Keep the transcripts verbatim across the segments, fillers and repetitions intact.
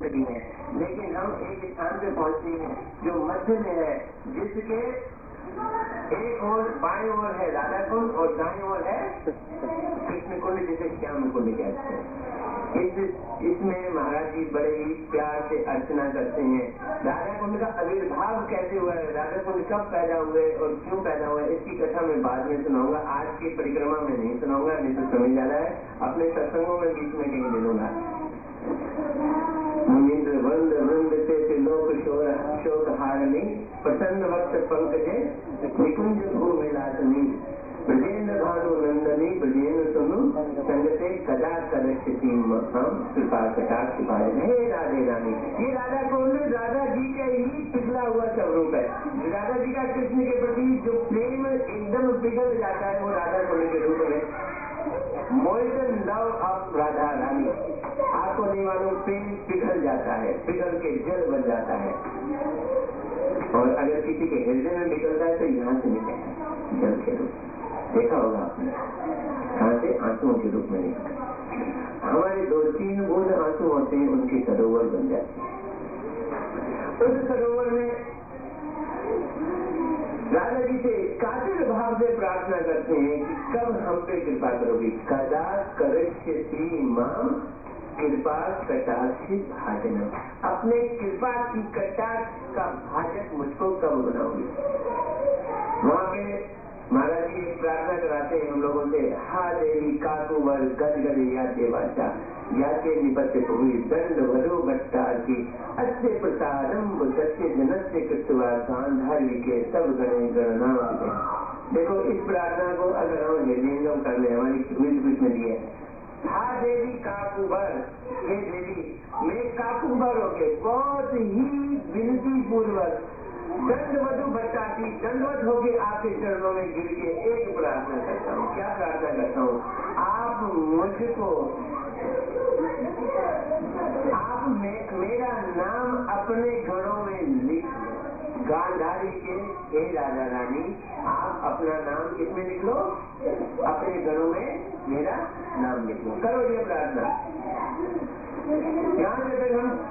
है, लेकिन हम एक स्थान पे पहुंचते हैं जो मध्य में है, जिसके एक ओर बाएं ओर है राधा कुंड और दाएं ओर है कृष्ण कुंड, जिसे श्याम कुंड कहते हैं। इस इसमें महाराज जी बड़े ही प्यार से अर्चना करते हैं। राधा कुंड का आविर्भाव कैसे हुआ है, राधा कुंड कब पैदा हुए और क्यों पैदा हुआ है, इसकी कथा मैं बाद में सुनाऊंगा। आज की परिक्रमा में नहीं सुनाऊंगा, नहीं तो समय ज्यादा है। अपने सत्संगों में बीच में कहीं दे दूंगा। मुनीन्द्र वृंद वृंद से त्रिलोक शोक हारनी, प्रसन्न वक्त पंकजे निकुंज भूमिलासनी, ब्रजेंद्र भानु नंदनी ब्रजेंद्र सुनु संगते कदा कदक्षति हम कृपा कटाक्ष पाए। हे राधे रानी, ये राधा कुंड राधा जी का ही पिघला हुआ स्वरूप है। राधा जी का कृष्ण के प्रति जो प्रेम एकदम पिघल जाता है, वो राधा कुंड के रूप में molten love of Radha Rani. आपको नहीं मालूम, प्रेम पिघल जाता है, पिघल के जल बन जाता है। और अगर किसी के हृदय में निकलता है तो यहाँ से निकलता है जल के रूप। देखा होगा आपने, कहाँ से? आंसुओं के रूप में निकलता। हमारे दो तीन बूंद आंसू होते हैं, उनके सरोवर बन जाते हैं। उस सरोवर में राधा जी से कातिल भाव से प्रार्थना करते हैं कि कब हम पे कृपा करोगी। कदा करिष्यति माम कृपा कटाक्षित भाजन, अपने कृपा की कटाक्ष का भाजक मुझको कब बनाओगी। वहाँ पे महाराज जी एक प्रार्थना कराते हैं हम लोगों से, हा देवी काकुवर गद गद या देवाचा याचे निपत्य हुई दंड वरु भट्टा की अस्य प्रसादम सत्य जनस्य कृतवा गांधारी के सब गणे गणना। देखो इस प्रार्थना को अगर हम हृदयंगम कर ले, हमारी कुछ में दिए, हा देवी काकुबर, हे देवी मैं काकुबर होके बहुत ही विनती पूर्वक दंड मधु भट्टा की दंडवत होके आपके चरणों में गिर के एक प्रार्थना करता हूँ। क्या प्रार्थना करता हूँ? आप मुझको, आप मे, मेरा नाम अपने घरों में लिख लो। गांधारी के हे राधा रानी, आप अपना नाम किसमें लिख लो? अपने घरों में मेरा नाम लिख लो। करो ये प्रार्थना। यहाँ से फिर हम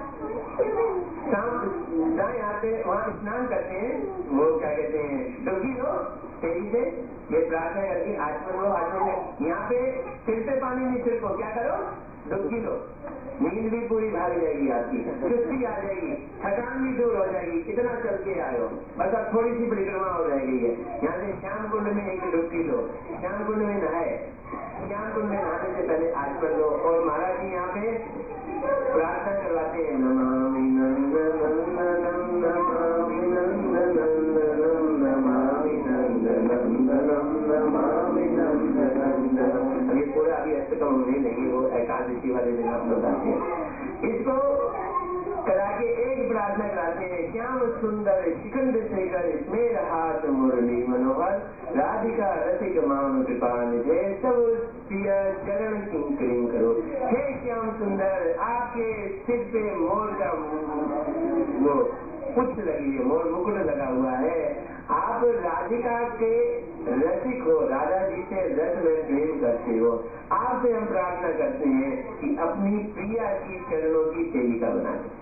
शाम दाएं आते वहाँ स्नान करते हैं, वो क्या कहते हैं डुबकी लो तेजी से, ये प्रार्थना करके आचमन लो। आचमन में यहाँ पे सिर पे पानी नहीं, सिर को क्या करो? डुबकी लो। नींद भी पूरी भाग जाएगी आपकी, चुस्ती आ जाएगी, थकान भी दूर हो जाएगी। इतना चल के आए हो, बस अब थोड़ी सी परिक्रमा हो जाएगी है। यहाँ से श्याम कुंड में एक डुबकी लो, श्याम कुंड में नहाए, श्याम कुंड में नहाने से पहले आचमन लो। और महाराज जी यहाँ पे प्रार्थना करवाते हैं, नमामि नंदनंदनम नमामि नंदनंदनम नमामि नंदनंदनम नमामि नंदनंदनम। अब ये पूरा अभी अष्टकम नहीं लेंगे, वो एकादशी वाले दिन आप लोग आते हैं। इसको करा के एक प्रार्थना कराते हैं, श्याम सुंदर शिखंड शेखर स्मेर हाथ मुरली मनोहर राधिका रसिक मान कृपा निधे सब प्रिय चरण किंकरिंग करो। हे श्याम सुंदर, आपके सिर पे मोर का वो पुच्छ लगी है, मोर मुकुट लगा हुआ है। आप राधिका के रसिक हो, राधा जी से रस में प्रेम करते हो। आपसे हम प्रार्थना करते हैं कि अपनी प्रिया की चरणों की सेविका बना दो।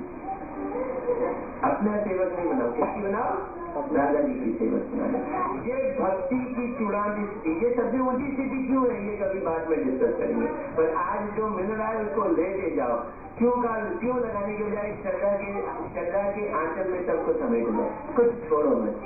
अपना सेवक नहीं बनाओ, किसकी बनाओ? राधा जी की सेवक बना दो। ये भक्ति की चूड़ांत स्थिति, ये सबसे ऊंची स्थिति क्यों है, ये कभी बाद में डिस्कस करेंगे। पर आज जो मिल रहा है उसको लेके जाओ। क्यों का क्यों लगाने के बजाय श्रद्धा के श्रद्धा के आंचल में सबको समेट लो, कुछ छोड़ो मत।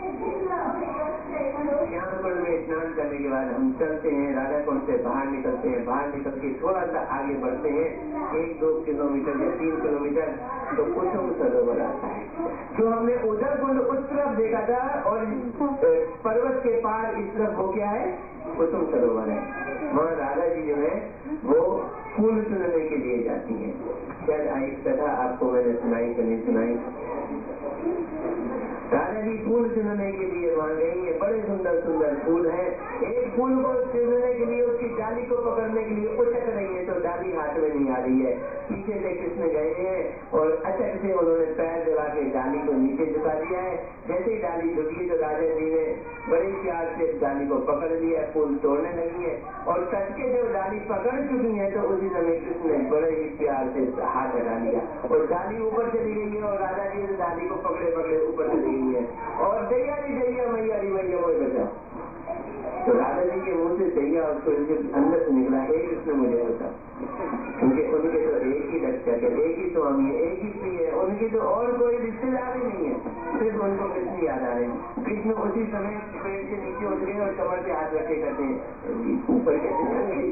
श्याम कुंड में स्नान करने के बाद हम चलते हैं, राधा कुंड से बाहर निकलते हैं। बाहर निकल के थोड़ा सा आगे बढ़ते हैं, एक दो किलोमीटर या तीन किलोमीटर, तो कुसुम सरोवर आता है। जो हमने उधर कुंड उस तरफ देखा था और पर्वत के पार इस तरफ वो क्या है? कुसुम सरोवर है। वहाँ राधा जी जो है वो फूल चुनने के लिए जाती है। शायद आई कथा आपको मैंने सुनाई कि नहीं सुनाई। राधा जी फूल चुनने के लिए वहाँ गई है, बड़े सुंदर सुंदर फूल हैं। एक फूल को छीनने के लिए, उसकी डाली को पकड़ने के लिए उचक रही है तो डाली हाथ में नहीं आ रही है। पीछे से कृष्ण गए हैं और अचक से उन्होंने पैर दबा के डाली को नीचे झुका दिया है। जैसे ही डाली झुकी तो राजा जी ने बड़े प्यार से डाली को पकड़ लिया, फूल तोड़ने लगी है और कट के जब डाली पकड़ चुकी है तो उसी समय कृष्ण ने बड़े ही प्यार से हाथ हटा लिया और डाली ऊपर चली गई है और राजा जी ने डाली को पकड़े पकड़े ऊपर चली गई है और दैया री दैया मैया री मैया वो बचा। तो राजा जी के मुंह से दैया और सूर्य अंदर से निकला, हे कृष्ण मुझे बता। उनके उनके तो एक ही रक्षक है, एक ही स्वामी है, एक ही प्रिय है, उनकी तो और कोई रिश्तेदार ही नहीं है, सिर्फ उनको कृष्ण याद आ रहे हैं। कृष्ण उसी समय पेड़ से नीचे उठ गए और कमर से हाथ रखे करते हैं, ऊपर कैसे चढ़ गई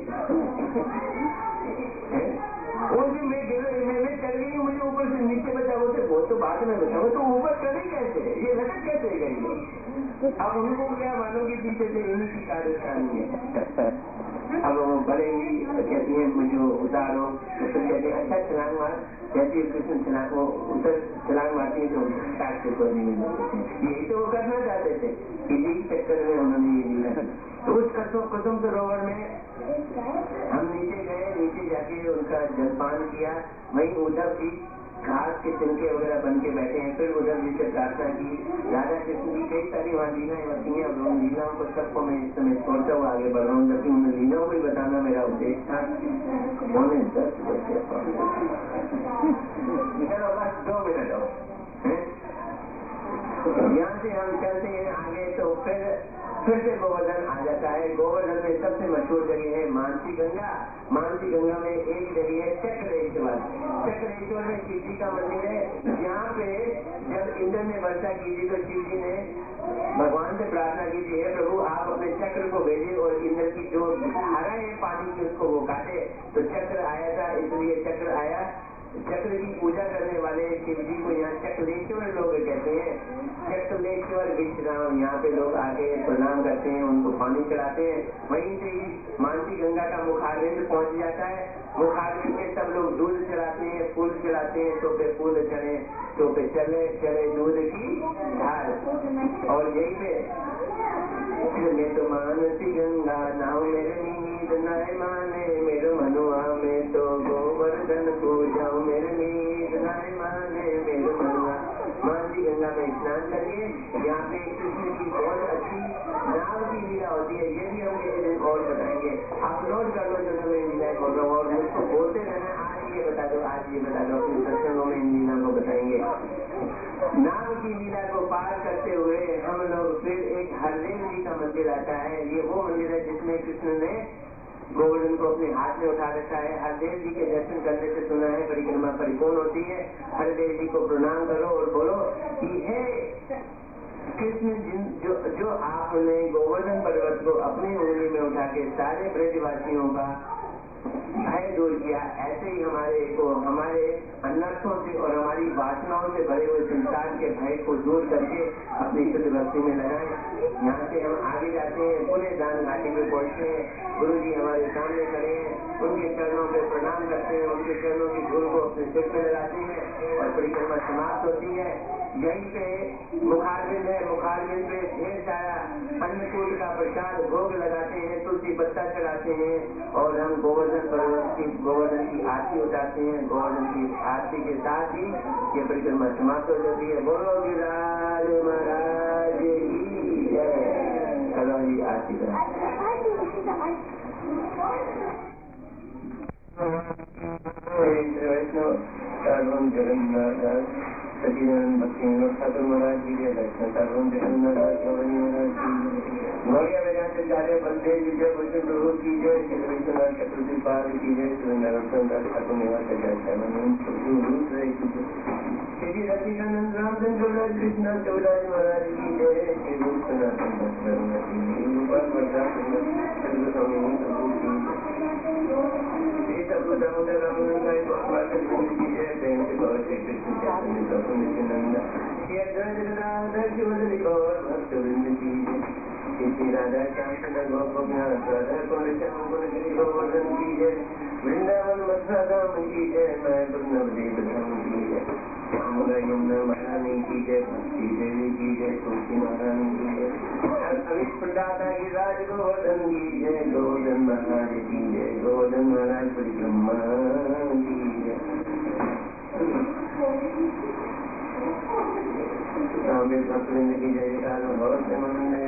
मैं मैं मैं चढ़ गई, मुझे ऊपर से नीचे बचा। बोलते वो तो बाद में बचा, वो तो ऊपर चढ़ी कैसे, ये लटक कैसे गई। अब उनको क्या मानो कि पीछे से इन्हीं की कार्यशाली है। अब वो बड़े ही कहती है मुझे उतारो, तो फिर कहते हैं अच्छा छलांग मार। जैसे कृष्ण छलांग वो उतर छलांग मारती है तो काट के कोई नहीं मिलते। यही तो वो करना चाहते थे, इसी चक्कर में उन्होंने ये दिया। तो उस कुसुम सरोवर में हम नीचे गए, नीचे जाके उनका जलपान किया। वहीं उद्धव जी घास के तिनके वगैरह बन के बैठे हैं। फिर उद्धव जी से प्रार्थना की, राधा कृष्ण की कई सारी वहाँ लीलाएं होती हैं। अब उन लीलाओं को सबको मैं इस समय छोड़ता हुआ आगे बढ़ रहा हूँ, जबकि उन लीलाओं को ही बताना मेरा उद्देश्य था। उन्होंने दस बजे बस दो मिनट हो, यहाँ से हम चलते हैं आगे तो फिर फिर से गोवर्धन आ जाता है। गोवर्धन में सबसे मशहूर जगह है मानसी गंगा। मानसी गंगा में एक जगह है चक्रेश्वर। चक्रेश्वर में शिव जी का मंदिर है। यहाँ पे जब इंद्र ने वर्षा की थी तो शिव जी ने भगवान से प्रार्थना की थी, हे प्रभु आप अपने चक्र को भेजे और इंद्र की जो धारा है पानी की उसको वो काटे। तो चक्र आया था, इसलिए चक्र आया। चक्र की पूजा करने वाले शिव जी को यहाँ चक्रेश्वर लोग कहते हैं। चक्रेश्वर विश्राम, यहाँ पे लोग आके प्रणाम करते हैं, उनको पानी चढ़ाते हैं। वहीं से ही मानसी गंगा का मुखारविंद पहुँच जाता है। मुखारविंद पे सब लोग दूध चढ़ाते हैं, फूल चढ़ाते हैं। तो पे फूल चढ़े तो पे चले चले दूध की धार। और यही पे मैं तो मानसी गंगा नाव मेरे नींद नाय माने, मेरे मनुआ में तो गोवर्धन को जाओ, मेरे नींद नाय माने मेरे मनुआ। मानसी गंगा में स्नान करिए। यहाँ पे कृष्ण की बहुत अच्छी नाव की लीला होती है, ये भी हम किसी दिन और बताएंगे। आप नोट कर लो जो मैं लीला बोल रहा हूँ और मुझको बोलते रहना, आज ये बता दो आज ये बता दो, अपने सत्संगों में इन लीला को बताएंगे। नाव की लीला को पार करते हुए हम लोग फिर एक हरदेव जी का मंदिर आता है। ये वो मंदिर है जिसमें कृष्ण ने गोवर्धन को अपने हाथ में उठा रखा है। हरदेव जी के दर्शन करने से सुना है परिक्रमा परिपूर्ण होती है। हरदेव जी को प्रणाम करो और बोलो कि हे कृष्ण जो जो आपने गोवर्धन पर्वत को अपनी उंगली में उठा के सारे ब्रजवासियों का भय दूर किया, ऐसे ही हमारे को हमारे अनर्थों से और हमारी वासनाओं से भरे हुए संसार के भय को दूर करके अपनी शुद्ध भक्ति में लगाएं। यहाँ से हम आगे जाते हैं, पुणे दान घाटी में पहुँचते हैं। गुरु जी हमारे सामने खड़े हैं, उनके चरणों पे प्रणाम करते हैं, उनके चरणों की धूल को अपने सिर पे लगाते हैं और परिक्रमा समाप्त होती है। यहीं पे मुखारविंद है, मुखारविंद पे ढेर सारा अन्नकूट का प्रसाद भोग लगाते हैं, तुलसी पत्ता चढ़ाते हैं और हम गोवर्धन पर्वत की गोवर्धन की आरती उतारते हैं। गोवर्धन की आरती के साथ ही ये परिक्रमा समाप्त हो जाती है। बोलो गिरिराज महाराज की जय। चलो जी आरती करें। वैष्णव जगन्नाथ सचिदानंद भक्ति ठाकुर महाराज जी के दर्शन सर्वम जगन्नाथ गौरिया वेदांत आचार्य बलदेव विजय भूषण प्रभु की जय, श्री विश्वनाथ चतुर्थी पाल की जय, श्री नारायण दास ठाकुर निवास श्री रचिकानंद रामचंद्र कृष्ण चौराज महाराज की जय, श्री विश्वनाथ गोपाल वर्धा स्वामी प्रभु की श्री सर्वदामोदर रामनंदाय गोपाल की जय, प्रेम से गौर श्री कृष्ण चैतन्य प्रभु नित्यानंद श्री अद्वैत गदाधर शिवदलि गौर भक्तवृंद की जय, श्री राधा श्याम गोपनाथ राधा कुंड श्याम कुंड श्री गोवर्धन की जय, वृंदावन मथुरा धाम की जय, मैं वृंदावन धाम की जय। यमुना महारानी की जय, भक्ति देवी की जय, तुलसी महारानी की जय, अविष्ट प्रदाता की राज गोवर्धन की जय, गोवर्धन महाराज की जय, गोवर्धन महाराज परिक्रमा की जय। स्वामी सप्तलिंग की जय जयकार बहुत मंदे।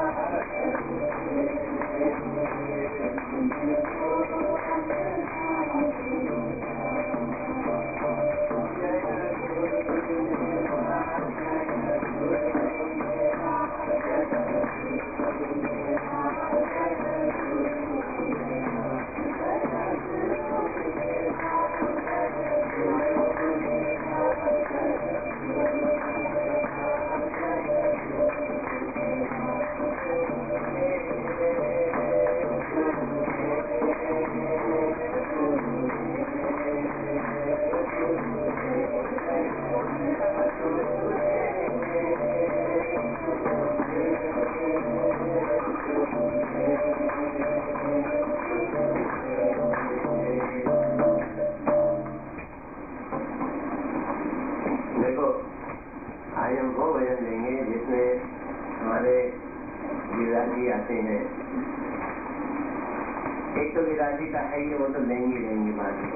एक तो विराजी का है ये, वो तो लेंगे लेंगे बाद में।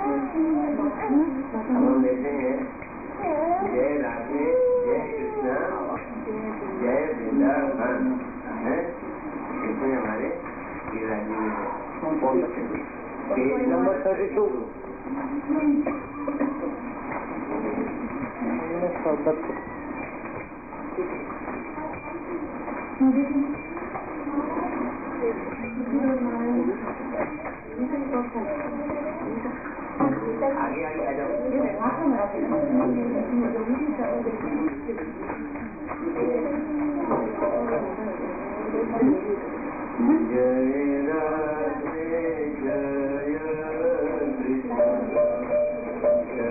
हम लेते हैं जय राधे जय कृष्णा जय वृंदावन है, इसमें हमारे विराजी में है। पेज नंबर थर्टी टू आगे आगे आ जाओ। जय राधे जय कृष्ण जय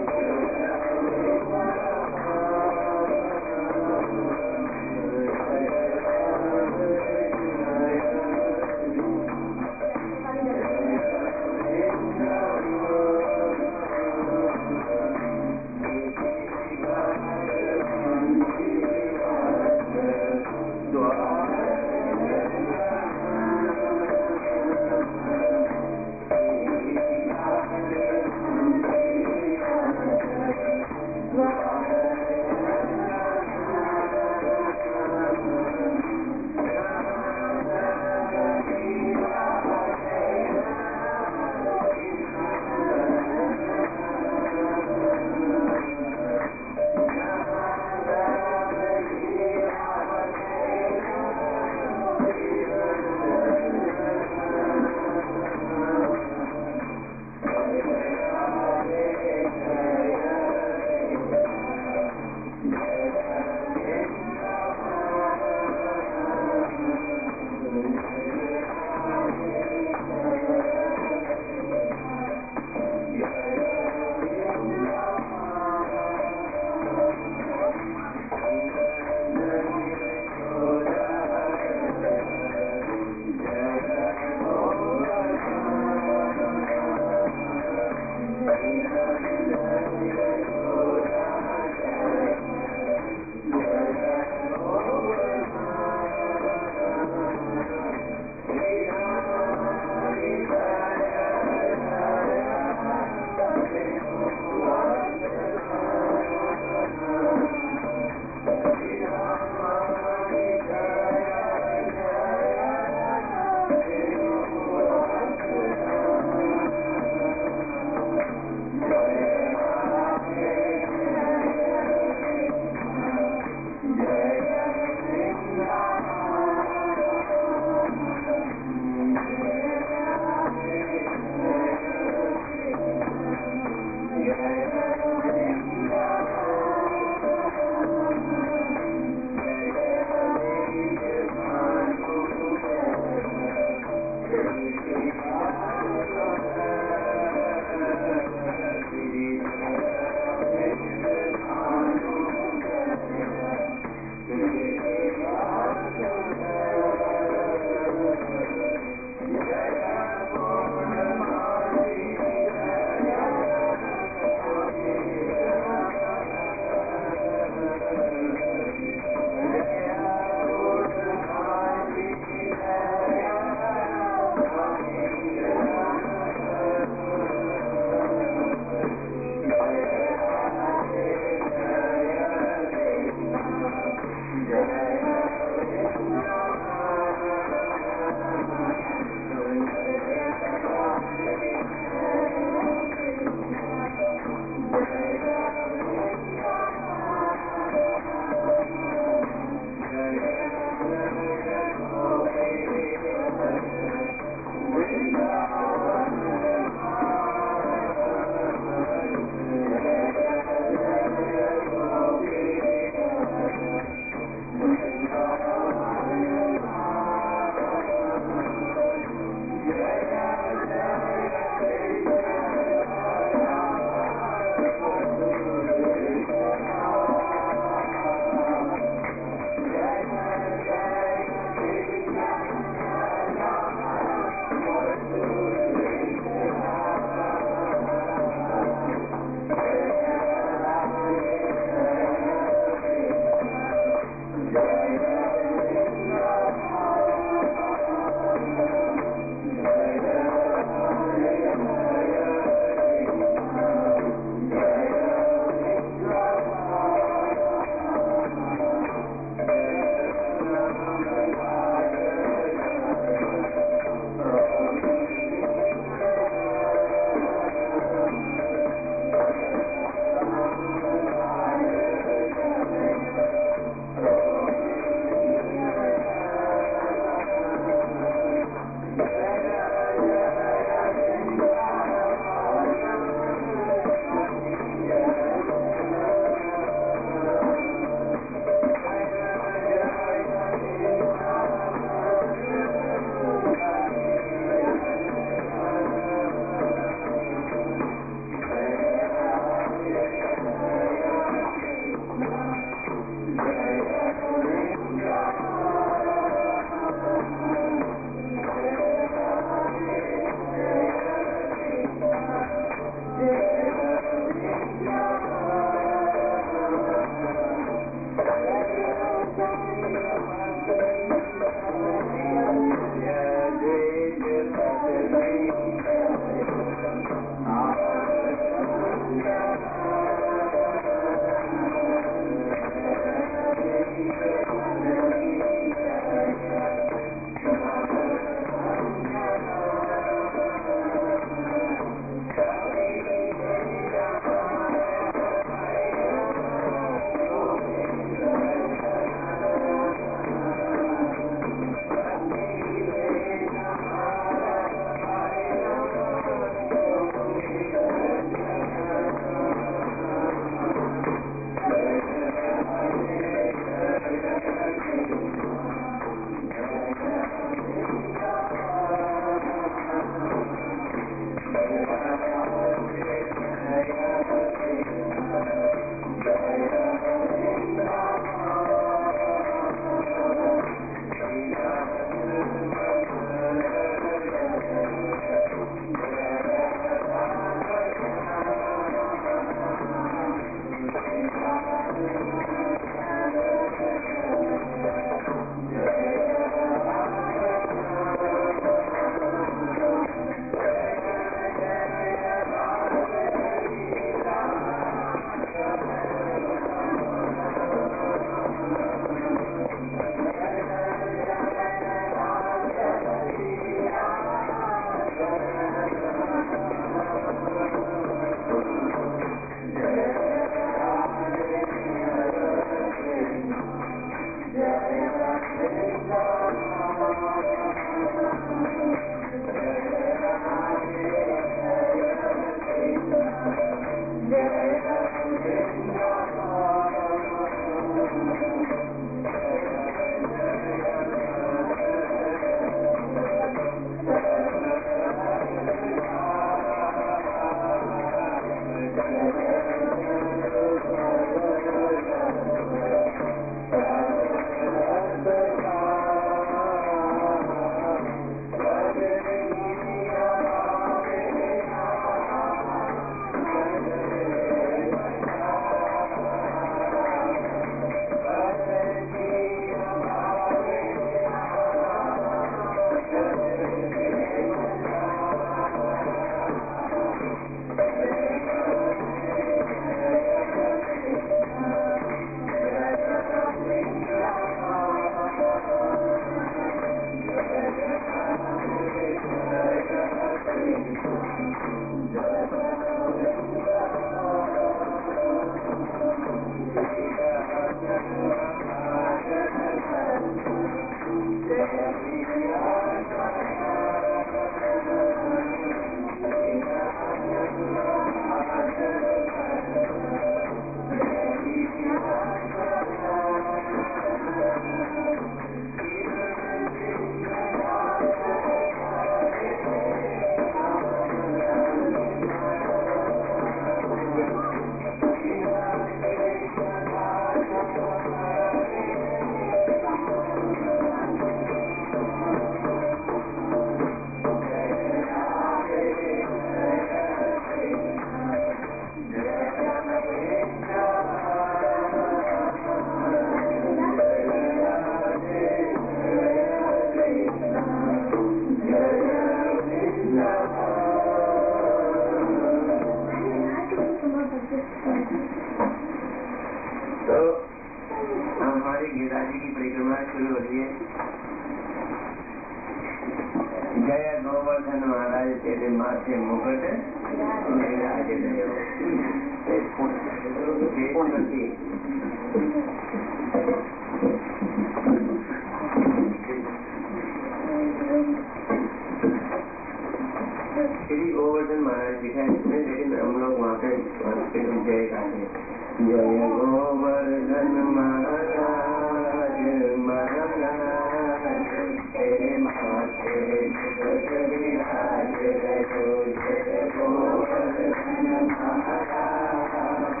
श्री गोवर्धन महाराज लिखा है इसमें, लेकिन हम लोग वहाँ पे जय गाते हैं, जय गोवर्धन महाराज महाराज तेरे माथे मुकुट विराज रहो, जय गोवर्धन महाराज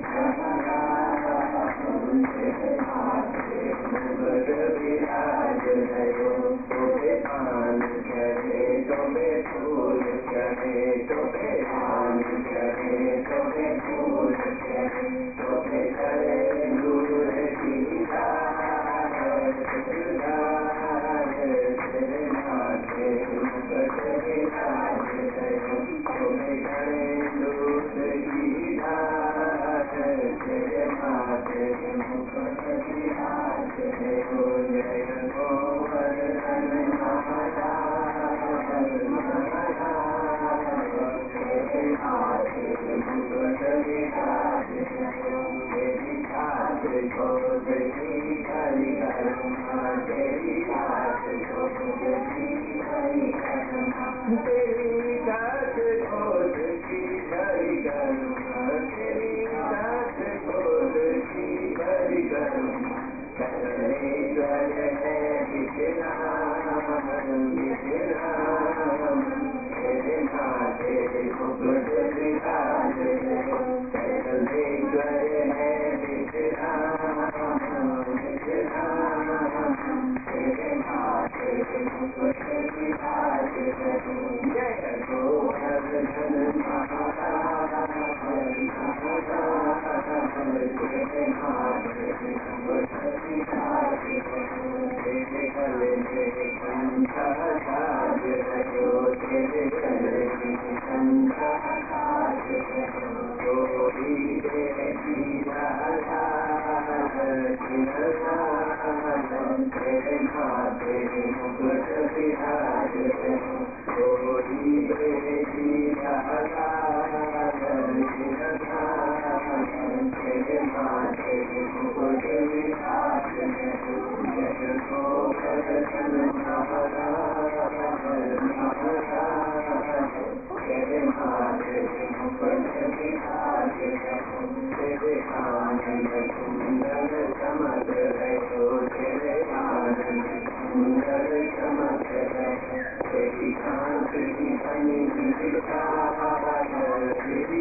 मुकुट विराज रहो, तोबे पान चढ़े तोबे फूल चढ़े, तोबे पान चढ़े तोबे फूल चढ़े, तोबे चढ़े दूर की तेरे माथे मुकुट विराज रहो, तोबे चढ़े दूर की तेरे माथे मुकुट विराज रहो, जय गोवर्धन महाराज तेरे माथे मुकुट विराज रहो, तेरी छात खोदती हरि करुणा, तेरी छात खोदती हरि करुणा, तेरी छात खोदती हरि करुणा, तेरी छात खोदती हरि करुणा, करुणेश्वर है विश्राम विश्राम, तेरे माथे मुकुट विराज रहो, करुणेश्वर है विश्राम विश्राम, तेरे माथे मुकुट विराज रहो, जय गोवर्धन महाराज तेरे माथे मुकुट विराज रहो, तेरे गले में कंठा साज रहो, तेरे गले में कंठा साज रहो, गोरी देवी राधा तेरे माथे मुकुट विराज रहो, गोरी देवी राधा तेरे माथे मुकुट विराज रहो, जय गोवर्धन महाराज महाराज तेरे माथे मुकुट विराज रहो, तेरे आनंद सुंदर चमक रहो, तेरे आनंद सुंदर चमक रहो, तेरी कांति बनी तेरी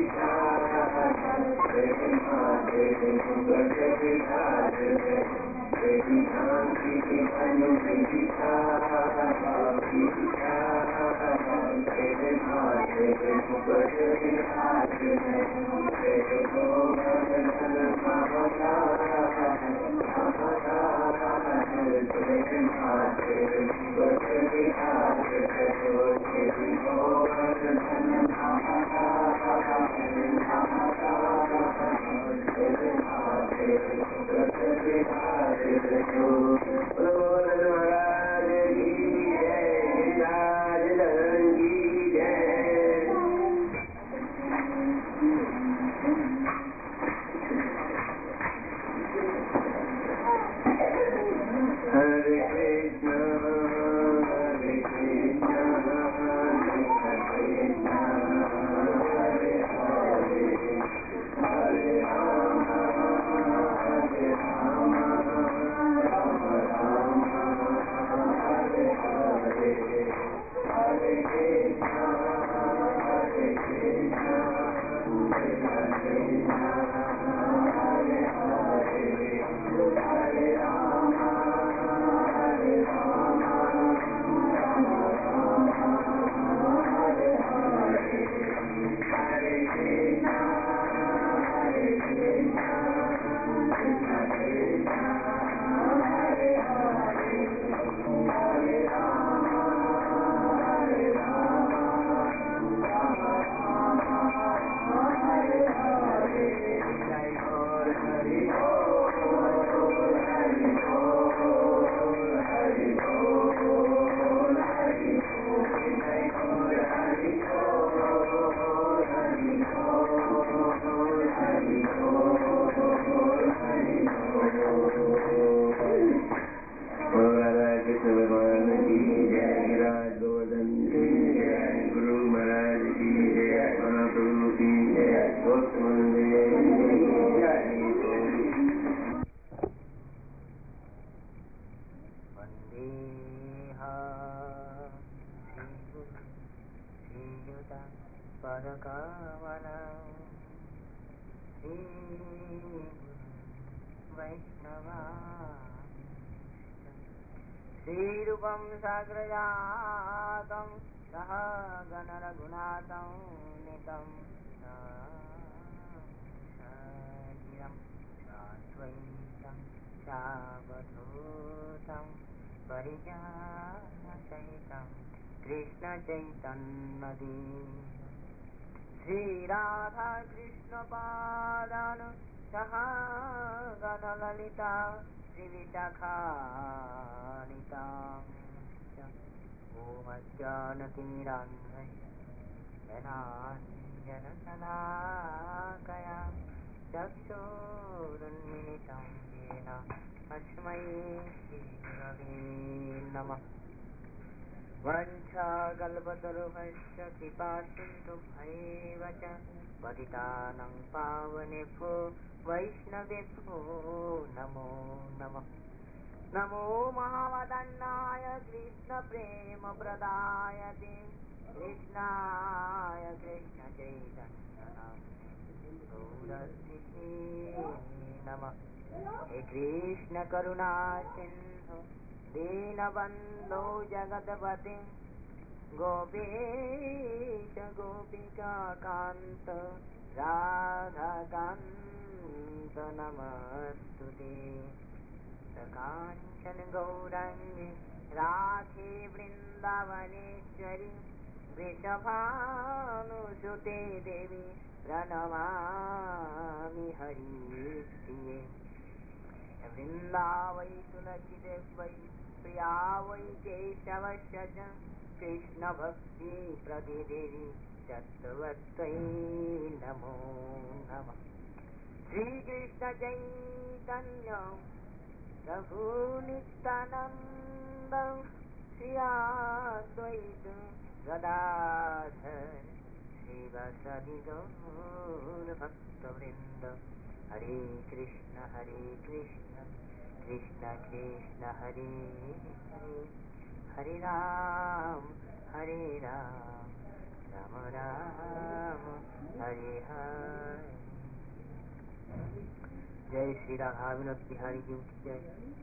तेरे माथे मुकुट विराज रहो, तेरी कांति बनी तेरे माथे मुकुट विराज रहो, जय गोवर्धन महाराज महाराज तेरे माथे मुकुट विराज रहो, जय गोवर्धन महाराज महाराज तेरे माथे मुकुट विराज रहो, गोवर्धन महाराज की जय, गिरिराज की जय। हरे कृष्ण अच्युत पदकमलं श्री वैष्णवा श्रीरूपं साग्रजातं सहगण रघुनाथं नितं सजीवं साद्वैतं सावधूतं परिजनसहितं कृष्णचैतन्यदेवं श्रीराधा कृष्णपादान् सहगण ललिता श्रीविशाखान्वितां च ॐ अज्ञानतिमिरान्धनाञ्जनशलाकया चक्षुरुन्मिलितं येन तस्मै श्रीगुरवे नमः। वञ्चाकल्पतरुभ्यश्च कृपासिन्धुभ्यैव च पतितानां पावनेभ्यो वैष्णवेभ्यो नमो नमः। नमो महावदन्नाय कृष्णप्रेमप्रदायते कृष्णाय कृष्णचैतन्यनाम्ने गौरहरे नमः। हे कृष्ण करुणा सिन्धु दीनबन्धो जगत्पते गोपीश गोपिकान्त राधाकान्त नमस्तुते। काञ्चन गौराङ्गी राधे वृन्दावनेश्वरी वृषभानुसुते देवी प्रणमामि हरिप्रिये। वृन्दावै तुलसीदेवै प्रिया वै केशवस्य च कृष्णभक्ति प्रतिदेवी चत्वत्यै नमो नमः। श्रीकृष्ण चैतन्य प्रभु नित्यानन्द श्री अद्वैत गदाधर श्रीवासदि गौर भक्तवृन्द। हरे कृष्ण हरे कृष्ण कृष्ण कृष्ण हरे हरे हरे राम हरे राम राम राम हरे हरे। जय श्री राधा विनोद बिहारी जी की जय।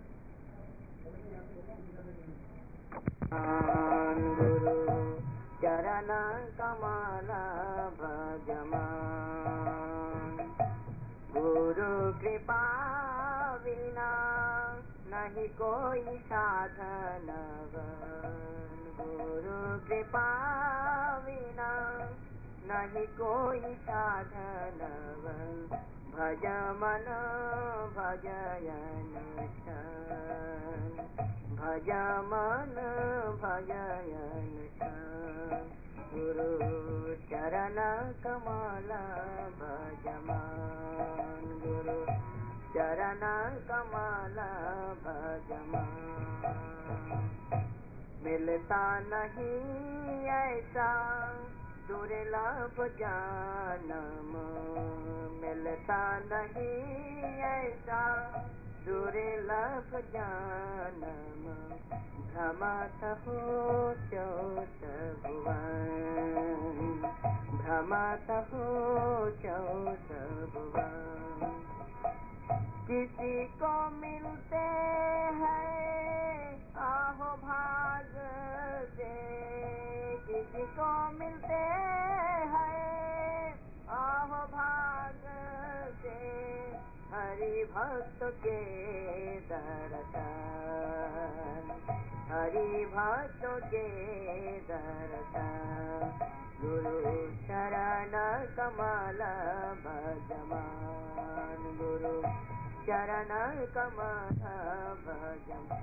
गुरु चरण कमल भजमान गुरु कृपा बिना नहीं कोई साधन गुरु कृपा बिना नहीं कोई साधन भज मन भजयन भज मन भजयन गुरु चरण कमल भजमान गुरु चरण कमल भजमान। मिलता नहीं ऐसा दुर्लभ जानम मिलता नहीं ऐसा दुर्लभ जानम भ्रमत हो चौथ भुवन भ्रमत हो चौथ भुवन। किसी को मिलते हैं आहो भाग से किसी को मिलते हैं आहो भाग से हरि भक्त के दर्शन हरि भक्त के दर्शन। गुरु चरण कमल भजमान गुरु चरण कमल भजमान।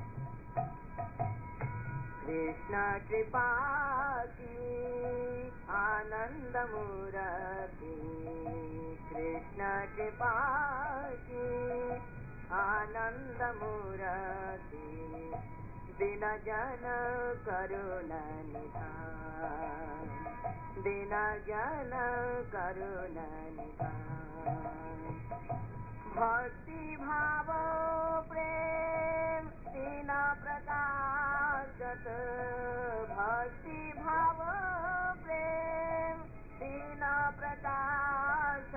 कृष्ण कृपा की आनंद मूर्ति कृष्ण कृपा की आनंद मूर्ति दिन जन करुण निधान दिन जन करुण निधान। भक्ति भाव प्रेम तीन प्रकाशत भक्ति भाव प्रेम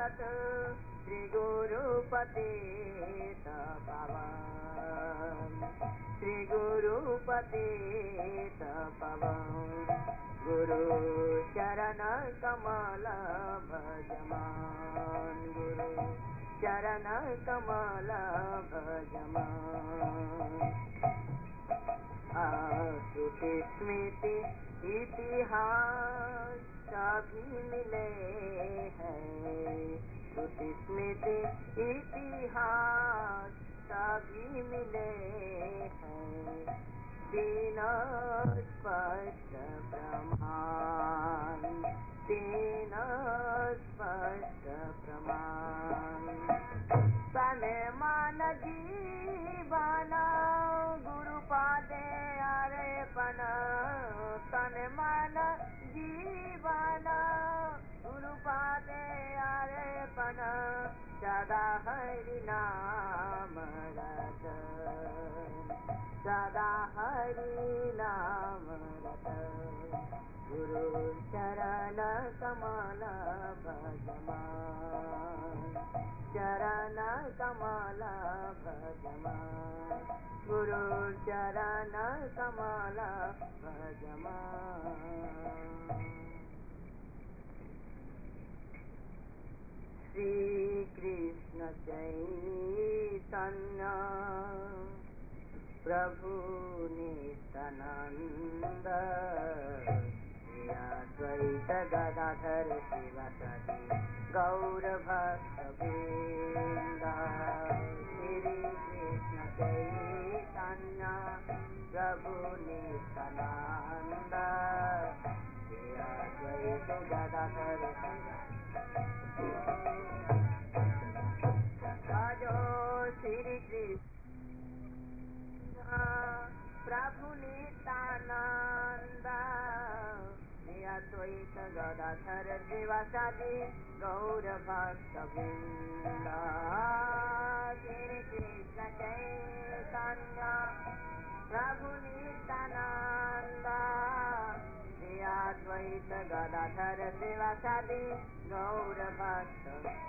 जगत श्री गुरुपति पावन श्री गुरुपति पावन गुरु चरण कमल भजमान गुरु चरण कमल भजमान श्रुति स्मृति इतिहास सभी मिले हैं श्रुति स्मृति इतिहास सभी मिले हैं तीन स्पष्ट प्रमाण तीन स्पष्ट प्रमाण तन मन जीवन गुरुपादे अर्पण तन मन जीवन गुरुपादे अर्पण सदा हरि नाम रट सदा हरि नाम रट गुरु चरण कमल भजमान चरण कमल भजमान गुरु चरण कमल भजमान श्री कृष्ण चैतन्य प्रभु नित्यानंद अद्वैत गदाधर शिवसदि गौर भक्तवृंद श्री कृष्ण चैतन्य प्रभु नित्यानंद अद्वैत गदाधर भजो श्री कृष्ण प्रभु नित्यानंद अद्वैत गदाधर शिवासादि गौर भक्तवृंद श्री कृष्ण चैतन्य प्रभु नित्यानंद अद्वैत गदाधर शिवासादि गौर भक्त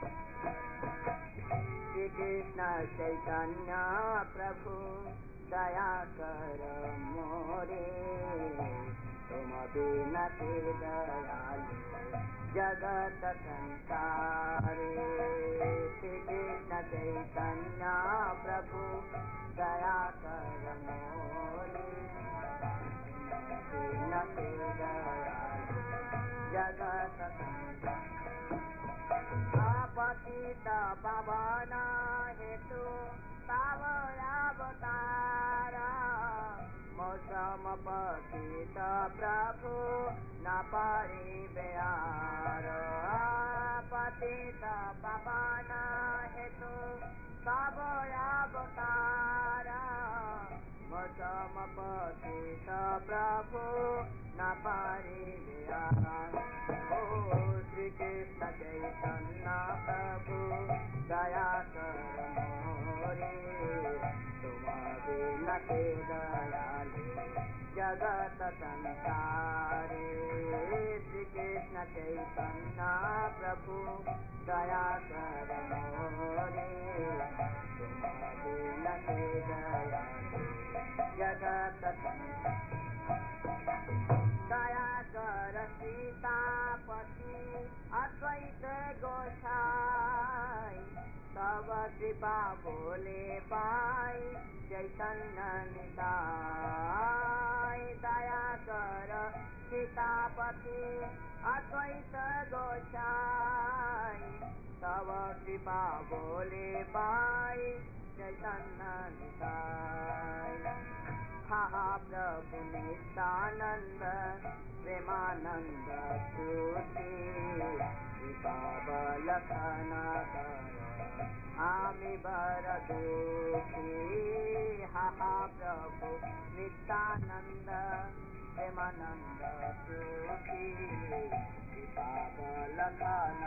श्री कृष्ण चैतन्य प्रभु दया कर मोरे तुम बिना दयालु जगत संसारे श्री कृष्ण चैतन्य प्रभु दया कर मोरे बिना दयालु जगत पतित पावन हेतु पावनावतारा मौसम पतित प्रभु न परिव्यार पतित पावन हेतु पावनावतारा मौसम पतित प्रभु न परिव्यार श्री कृष्ण चैतन्य प्रभु दया कर मोरे तुम बिना दयालु जगत संसारे श्री कृष्ण चैतन्य प्रभु दया कर मोरे तुम बिना दयालु जगत दया कर सीतापति अद्वैत गोसाई तब कृपा बोले पाई चैतन्य निताई दया कर सीतापति अद्वैत गोसाई तब कृपा बोले पाई चैतन्य निताई हा प्रभु नित्यानंद प्रेमानंद श्रुति लखन आमी बर दुखी हा प्रभु नित्यानंद प्रेमानंद श्रुति लखन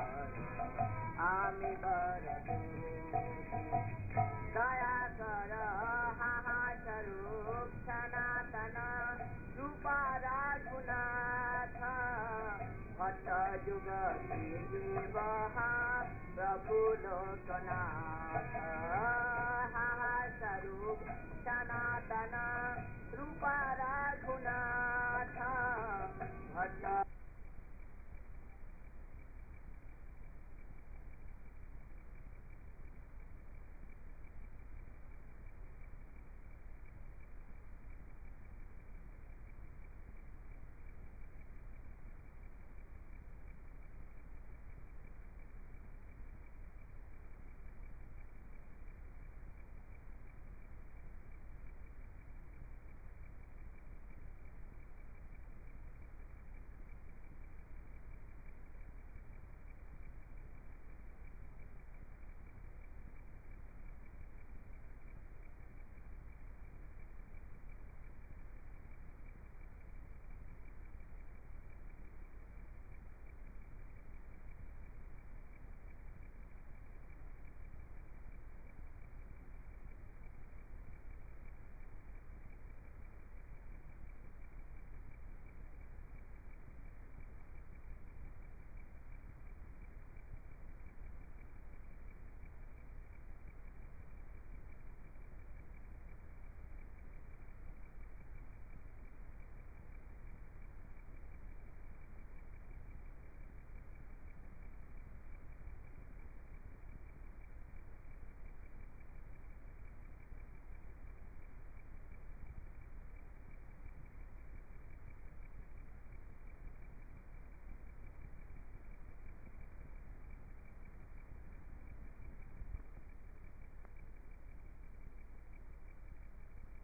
आमी बर दुखी दया कर हा स्वरूप सनातन रूपा राघुनाथ भट्ट युग जीव प्रभु लोकनाथ हा स्वरूप सनातन रूप रघुनाथ भट्ट